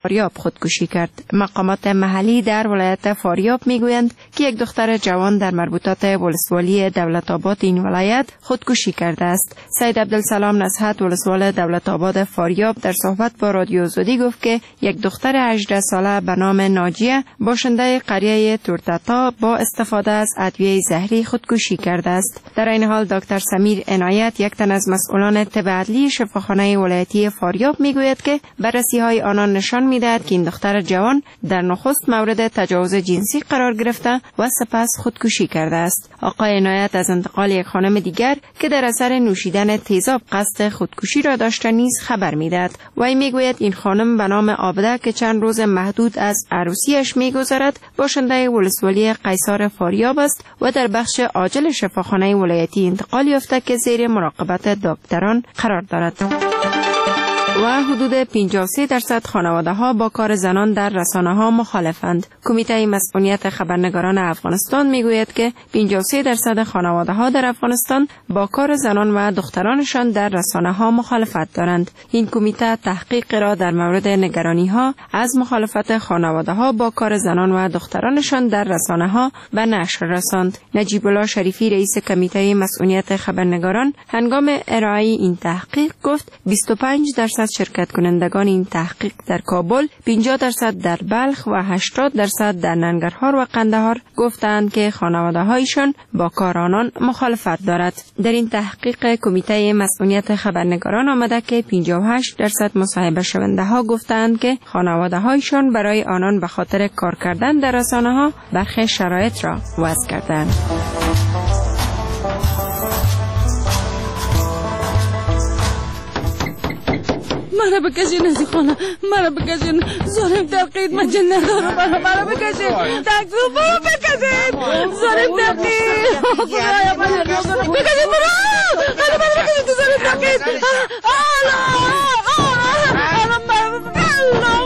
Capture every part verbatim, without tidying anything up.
فاریاب خودکشی کرد. مقامات محلی در ولایت فاریاب میگویند که یک دختر جوان در مربوطات ولسوالی دولت آباد این ولایت خودکشی کرده است. سید عبدالسلام نصحت ولسوال دولت آباد فاریاب در صحبت با رادیو آزادی گفت که یک دختر هجده ساله به نام ناجیه باشنده قریه تورتتا با استفاده از ادویه زهری خودکشی کرده است. در این حال دکتر سمیر عنایت یک تن از مسئولان طب عدلی شفاخانه ولایتی فاریاب میگوید که بررسی‌های آنان نشان می‌دهد که این دختر جوان در نخست مورد تجاوز جنسی قرار گرفته و سپس خودکشی کرده است. آقای عنایت از انتقال یک خانم دیگر که در اثر نوشیدن تیزاب قصد خودکشی را داشته نیز خبر می‌دهد. وی میگوید این خانم به نام عابده که چند روز محدود از عروسیش می‌گذرد باشنده ولسوالی قیصر فاریاب است و در بخش عاجل شفاخانه ولایتی انتقال یافته که زیر مراقبت دکتران قرار دارد. و حدود پنجاه و سه درصد خانواده ها با کار زنان در رسانه ها مخالفند. کمیته مسئولیت خبرنگاران افغانستان میگوید که پنجاه و سه درصد خانواده ها در افغانستان با کار زنان و دخترانشان در رسانه ها مخالفت دارند. این کمیته تحقیق را در مورد نگرانی ها از مخالفت خانواده ها با کار زنان و دخترانشان در رسانه ها به نشر رساند. نجیب الله شریفی رئیس کمیته مسئولیت خبرنگاران هنگام ارائه این تحقیق گفت بیست و پنج درصد شرکت کنندگان این تحقیق در کابل، پنجاه درصد در بلخ و هشتاد درصد در ننگرهار و قندهار گفتند که خانواده هایشان با کار آنان مخالفت دارد. در این تحقیق کمیته مسئولیت خبرنگاران آمده که پنجاه و هشت درصد مصاحبه شونده ها گفتند که خانواده هایشان برای آنان به خاطر کار کردن در رسانه ها برخی شرایط را وضع کردند. مرا بکشین از این خانه، مرا بکشین، ظالم تقید، من جن ندارم، مرا مرا بکشین، تکسو مرا بکشین، ظالم تقید، خدایا من ندارم، بکشین مرا، مرا مرا بکشین تو ظالم تقید، آلا، آلا، آلا،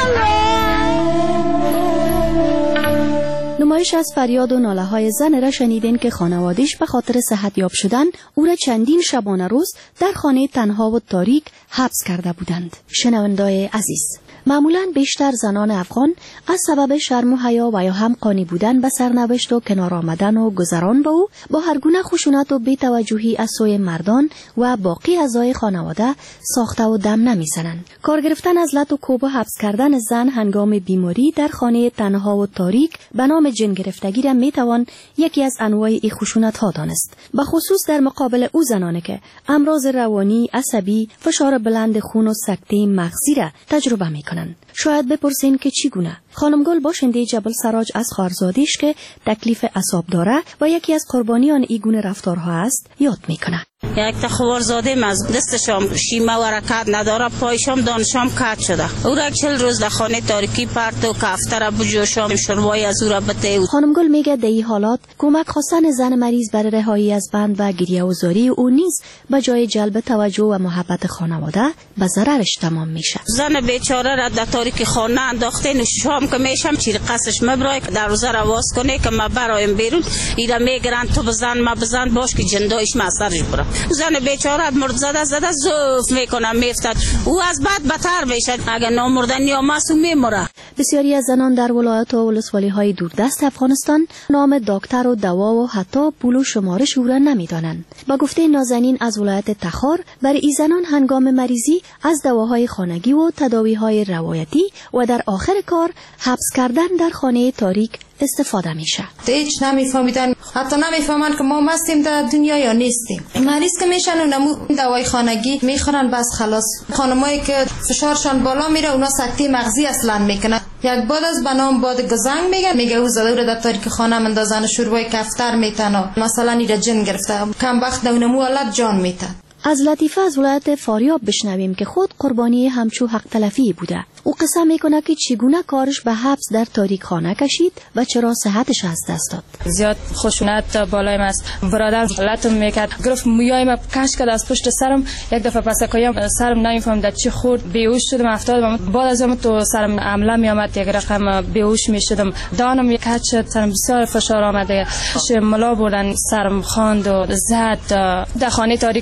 نمایش از فریاد و ناله های زن را شنیدین که خانواده‌اش به خاطر صحت یاب شدن او را چندین شبانه روز در خانه تنها و تاریک حبس کرده بودند. شنوندای عزیز، معمولاً بیشتر زنان افغان از سبب شرم و حیا و یا هم قانی بودن به سرنوشت و کنار آمدن و گذران با او با هر گونه خشونت و بی‌توجهی از سوی مردان و باقی اعضای خانواده ساخته و دم نمی‌زنند. کار گرفتن از لط و کوب و حبس کردن زن هنگام بیماری در خانه تنها و تاریک به نام جن گرفتگی را میتوان یکی از انواع این خشونت ها دانست. به خصوص در مقابل او زنانه که امراض روانی، عصبی، فشار بلند خون و سکته مغزی را تجربه میکنند. شاید بپرسین که چگونه؟ خانم گل باشنده جبل سراج از خواهرزادیش که تکلیف اعصاب داره و یکی از قربانیان این گونه رفتارها است یاد میکنه. یک تا خوارزاده از دستشام شیمه و رکت نداره، پایشام دانشام کات شده. او را چل روز در خانه تاریکی پرت و کفتر بجوشام شروعی از او را بته. خانم گل میگه در این حالات کمک خواستن زن مریض برای رهایی از بند و گریه و زاری او نیز به جای جلب توجه و محبت خانواده به ضررش تمام میشه. زن بیچاره را در تاریکی خانه انداخته، شام که میشم چیر قصش مبرای در روزه را واس کنه که ما برایم بیرون ایرا میگرن تو بزن ما بزن باش که جندایش ما سرش بره. زن بیچاره مرد زده زده زوف میکنه میفتد، او از بعد بدتر میشه، اگر نامردن یا معصوم میمره. بسیاری از زنان در ولایت و ولسوالی های دوردست افغانستان نام دکتر و دوا و حتی پول و شمارش او را نمیدانند. با گفته نازنین از ولایت تخار، برای این زنان هنگام مریضی از دواهای خانگی و تداوی‌های روایتی و در آخر کار حبس کردن در خانه تاریک استفاده میشه. هیچ نمیفهمیدن، حتی نمیفهمن که ما مستیم در دنیا یا نیستیم. مریض که میشن و نمو دوای خانگی میخورن بس خلاص. خانمایی که فشارشان بالا میره اونا سکته مغزی اصلا میکنن. یک باد از بنام باد گزنگ میگه میگه او زده رو در تاریک خانه مندازن، شروع کفتر میتن، مثلا ایرا جن گرفته، کم وقت نمو علت جان میتن. از لطیفه از ولایت فاریاب بشنویم که خود قربانی همچو حق تلفی بوده. او قصه میکنه که چگونه کارش به حبس در تاریک خانه کشید و چرا صحتش از دست داد. زیاد خشونت بالایم است. برادر لطم میکرد، گرفت مویایم کش کرد از پشت سرم. یک دفعه پسکایم سرم نمیفهمیدم چی خورد، بیهوش شدم افتادم. بعد از اون تو سرم عمله میامد، یک رقم بیهوش میشدم. دانم یک کج شد، سرم بسیار فشار آمده. ملا بردن، سرم خواند و زد. در خانه تاریک انداخت.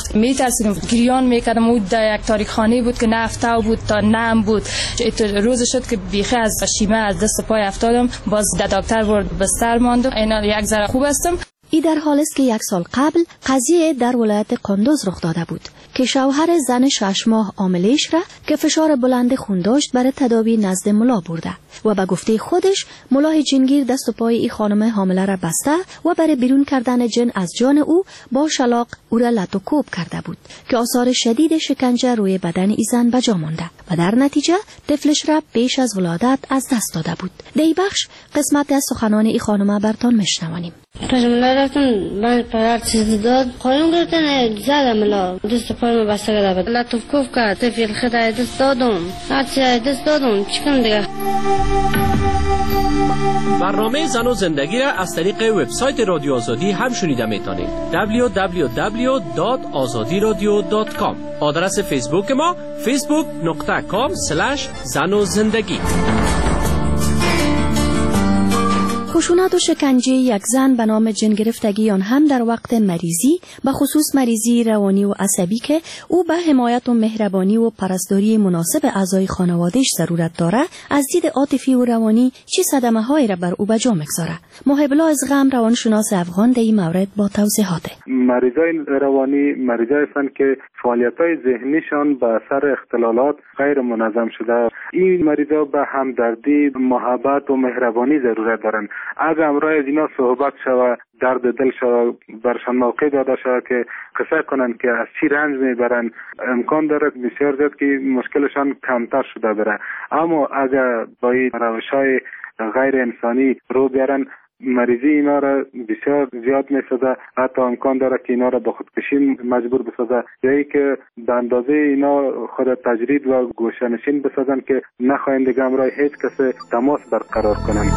است. میترسیدم، گریان میکردم. او در یک تاریک خانه بود که نه افتاو بود تا نم بود. روز شد که بیخی از شیمه از دست پای افتادم، باز در دکتر برد بستر ماندم. اینا یک ذره خوب هستم. ای در حال است که یک سال قبل قضیه در ولایت قندوز رخ داده بود که شوهر زن شش ماه عاملش را که فشار بلند خون داشت برای تداوی نزد ملا برده و به گفته خودش ملاه جنگیر دست و پای ای خانم حامله را بسته و برای بیرون کردن جن از جان او با شلاق او را لط و کوب کرده بود که آثار شدید شکنجه روی بدن ای زن بجا مانده و در نتیجه طفلش را پیش از ولادت از دست داده بود. در این بخش قسمت از سخنان ای خانم برتان میشنویم. پشملا رفتم من پرار چیزی داد قایم گرفتن زدم ملا دست پای ما بسته کرده بود لطف کوف کرد تفیل خدای دست دادم هرچی دست دادم چیکم دیگه. برنامه زن و زندگی را از طریق وبسایت رادیو آزادی هم شنیده میتونید. دبلیو دبلیو دبلیو دات آزادی رادیو دات کام. آدرس فیسبوک ما فیسبوک دات کام اسلش زن و زندگی. خشونت و شکنجه یک زن به نام جن گرفتگی آن هم در وقت مریضی، به خصوص مریضی روانی و عصبی که او به حمایت و مهربانی و پرستاری مناسب اعضای خانواده‌اش ضرورت داره، از دید عاطفی و روانی چه صدمه هایی را بر او به جا میگذاره. محب الله از غم روانشناس افغان در این مورد با توضیحات. مریضای روانی مریضای هستند که فعالیت‌های ذهنیشان به اثر اختلالات غیر منظم شده. این مریضا به همدردی، محبت و مهربانی ضرورت دارند. اگر امروز از اینا صحبت شوه، درد دل شوه، برشان موقع داده شوه که قصه کنند که از چی رنج میبرند، امکان دارد بسیار زیاد که مشکلشان کمتر شده بره. اما اگر با این روش‌های غیر انسانی رو بیارن، مریضی اینا را بسیار زیاد میسازه، حتی امکان داره که اینا را به خودکشی مجبور بسازه یا ای که به اندازه اینا خود تجرید و گوشه‌نشین بسازن که نخواهند دیگه همراه هیچ کس تماس برقرار کنند.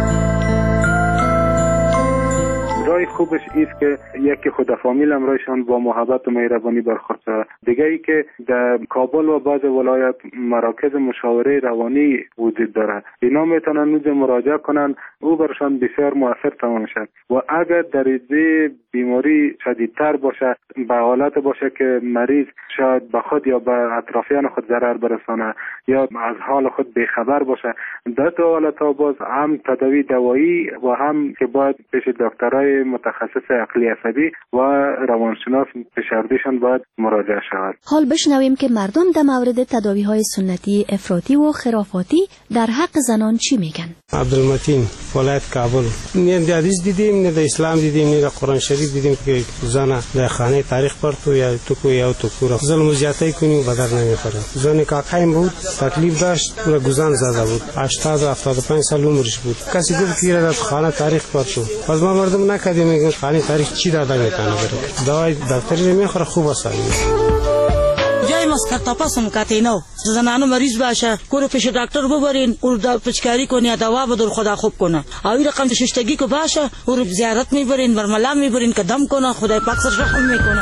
رای خوبش ایست که یکی خود فامیل امرایشان با محبت و مهربانی برخورد شود. دیگه ای که در کابل و بعض ولایت مراکز مشاوره روانی وجود داره، اینا میتونن اونجا مراجعه کنن، او برشان بسیار موثر تمام شد. و اگر درجه بیماری شدیدتر باشه، به حالت باشه که مریض شاید به خود یا به اطرافیان خود ضرر برسانه یا از حال خود بیخبر باشه، در تو حالت باز هم تداوی دوایی و هم که باید پیش دکترای متخصص عقلی عصبی و روانشناس پیشاردیشان باید مراجعه شود. حال بشنویم که مردم در مورد تداوی‌های سنتی افراطی و خرافاتی در حق زنان چی میگن. عبدالمتین، ولایت کابل. نه در حدیث دیدیم، نه در اسلام دیدیم، نه در قرآن شریف دیدیم که زن در خانه تاریخ پر تو یا تو کو یا تو کو ظلم و زیاتی کنی و بدر نمیخوره. زن کاکایم بود، تکلیف داشت، و گزان زده بود. هشتاد و هفتاد و پنج سال عمرش بود. کسی گفت که در خانه تاریخ پر تو. پس ما مردم نکردیم میگن خانه تاریخ چی داده میتونه بره. دوای دکتری نمیخوره، خوب است. جای مسکر تاپاس هم کاتینو زنانو مریض باشه کورو پیش دکتر ببرین او دا پچکاری کنه دوا بدر خدا خوب کنه اوی رقم ششتگی کو باشه او زیارت میبرین برملا میبرین قدم کنه خدای پاک سر رحم میکنه.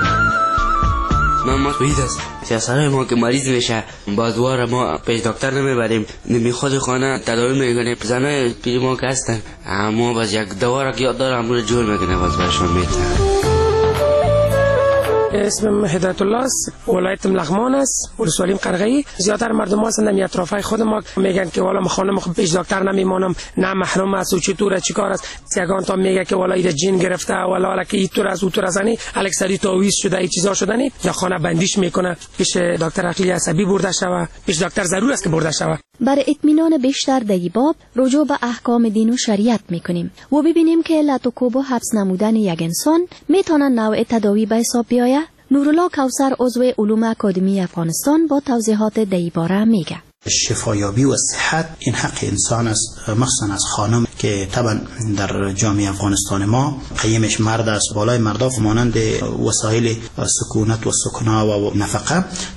من ما توید است سیاسره ما که مریض میشه بازوار ما پیش دکتر نمیبریم، نمیخواد خانه تداوی میکنه. زنای پیش ما که هستن اما باز یک دوا را که یاد داره امروز جور میکنه باز برشون میتونه. اسمم هدایت الله است، ولایت لغمان است، ولسوالیم قرغه‌ای. زیاتر مردم ها هستند در اطرافای خود ما میگن که والا ما خانم خود پیش دکتر نمیمونم، نه محروم است و چطوره چیکار است. یگان تا میگه که والا ایده جین گرفته والا والا که اینطور از اونطور از انی الکسری تعویض شده این چیزا شدنی یا خانه بندیش میکنه پیش دکتر عقلی عصبی برده شوه، پیش دکتر ضرور است که برده شوه. برای اطمینان بیشتر در این باب رجوع به احکام دین و شریعت میکنیم و ببینیم که لط و کوب و حبس نمودن یک انسان میتونه نوع تداوی به حساب بیاید. نورالله کوثر عضو علوم اکادمی افغانستان با توضیحات در این باره میگه. شفایابی و صحت این حق انسان است، مخصوصا از خانم که طبعا در جامعه افغانستان ما قیمش مرد است. بالای مردا مانند وسایل سکونت و سکنا و نفقه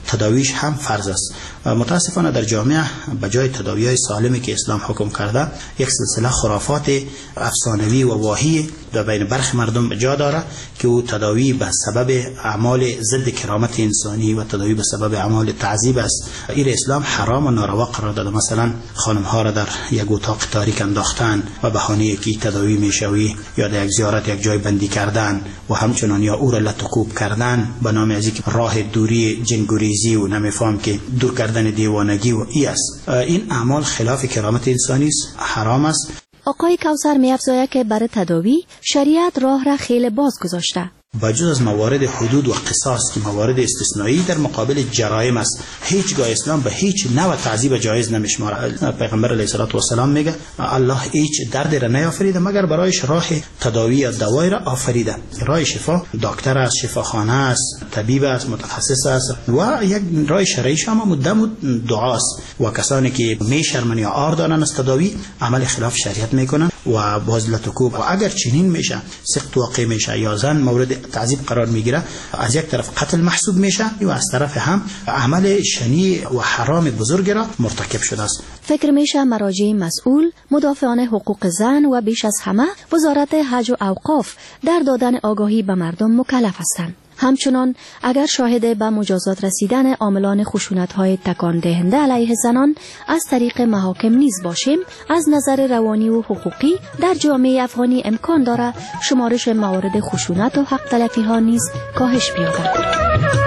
تداویش هم فرض است. متاسفانه در جامعه به جای تداوی‌های سالمی که اسلام حکم کرده، یک سلسله خرافات افسانوی و واهی در بین برخی مردم جا داره که او تداوی به سبب اعمال ضد کرامت انسانی و تداوی به سبب اعمال تعذیب است. این اسلام حرام و ناروا قرار داده. مثلا خانم ها را در یک اتاق تاریک انداختن و بهانه که تداوی میشوی، یا در یک زیارت یک جای بندی کردن و همچنان یا او را لطکوب کردن به نام از اینکه راه دوری جنگوریزی و نمیفهم که دور کردن دیوانگی و ای است. این اعمال خلاف کرامت انسانی است، حرام است. آقای کوثر می‌افزاید که برای تداوی شریعت راه را خیلی باز گذاشته. بجز از موارد حدود و قصاص که موارد استثنایی در مقابل جرایم است، هیچگاه اسلام به هیچ نوع تعذیب جایز نمیشماره. پیغمبر علیه الصلاه و السلام میگه الله هیچ درد را نیافریده مگر برایش راه تداوی یا دوای را آفریده. راه شفا دکتر است، شفاخانه است، طبیب است، متخصص است و یک راه شرعی شما مدام دعاست. و کسانی که میشرمن یا آر دارن از تداوی عمل خلاف شریعت میکنن و باز لطکوب و اگر چنین میشه سقط واقع میشه یا زن مورد تعذیب قرار میگیره، از یک طرف قتل محسوب میشه و از طرف هم عمل شنی و حرام بزرگ را مرتکب شده است. فکر میشه مراجع مسئول، مدافعان حقوق زن و بیش از همه وزارت حج و اوقاف در دادن آگاهی به مردم مکلف هستند. همچنان اگر شاهد به مجازات رسیدن عاملان خشونت‌های تکان دهنده علیه زنان از طریق محاکم نیز باشیم، از نظر روانی و حقوقی در جامعه افغانی امکان دارد شمارش موارد خشونت و حق تلفی ها نیز کاهش بیابد.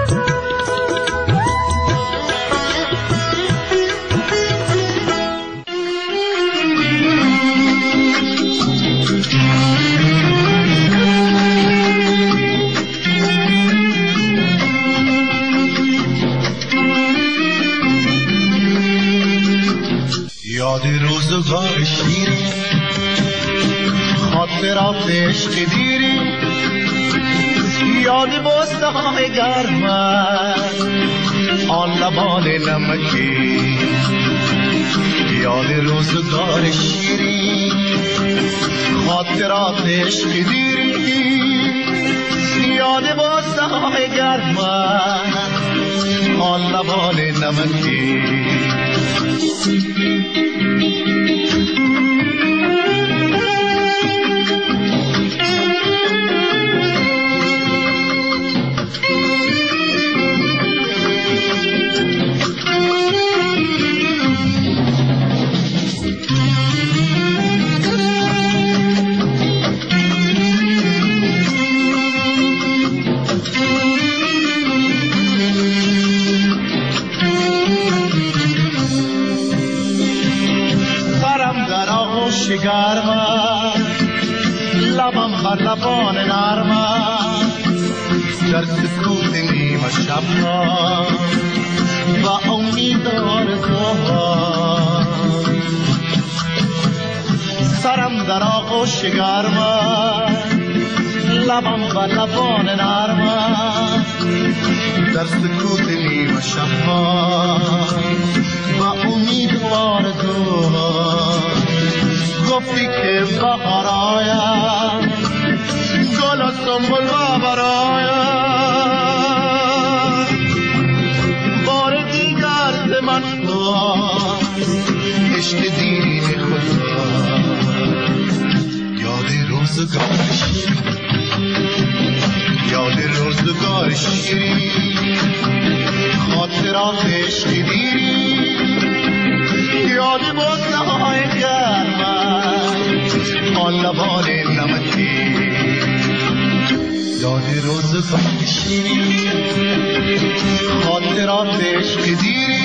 یاد روزگار شیرین، خاطرات عشق دیری، یاد بوسه های گرم آن لبان نمکی. یاد روزگار شیرین، خاطرات عشق دیری، یاد بوسه های گرم آن لبان نمکی. گرما لبم بر لبان نرما در سکوت نیمه شب ها و امید آرزوها. سرم در آغوش گرما لبم بر لبان نرما در سکوت نیمه شب ها و امید آرزوها. گفتی که بهار آید گل و سنبل و برآید، بار دیگر ز من خواست عشق دیرین خدا. یاد روزگار شیرین، یاد روزگار شیرین، خاطرات عشق دیری، یاد بوسه های گرم آن لبان نمکی. یاد روزگار شیرین، خاطرات عشق دیری،